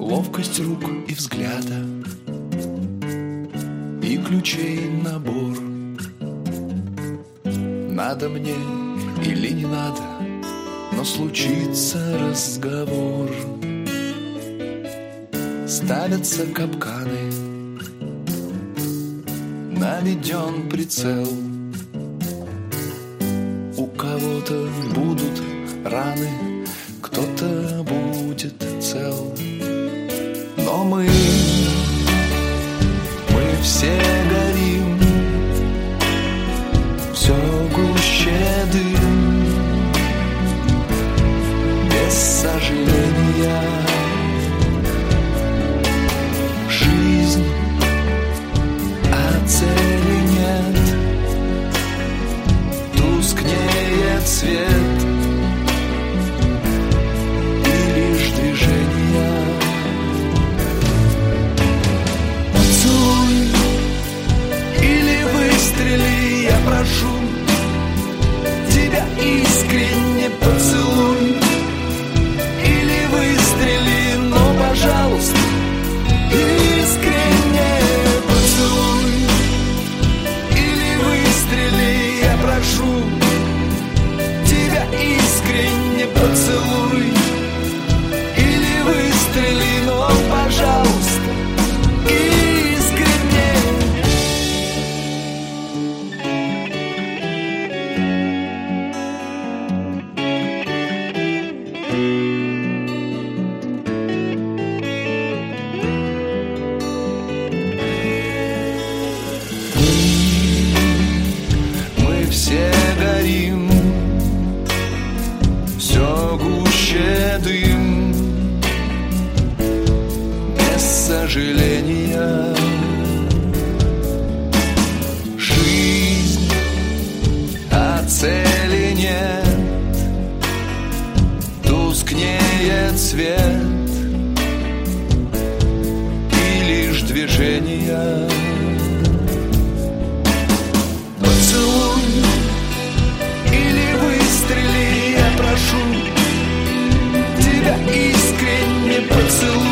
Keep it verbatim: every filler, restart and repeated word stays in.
ловкость рук и взгляда, и ключей набор. Надо мне или не надо, но случится разговор. Ставятся капканы, наведен прицел. У кого-то будут раны, кто-то будет цел. Но мы, мы все горим, все гуще дым, без сожаления. Жизнь, а цели нет, тускнеет свет, и лишь движения. Поцелуй или выстрели, я прошу тебя искренне. Поцелуй или выстрели, но, пожалуйста, искренне. Поцелуй или выстрели, я прошу тебя искренне. Поцелуй или выстрели, но, пожалуйста, искренне. Мы все горим, все гуще дым, без сожаления. Жизнь, а цели нет, тускнеет свет, и лишь движения. Поцелуй или выстрели, я прошу тебя искренне. Поцелуй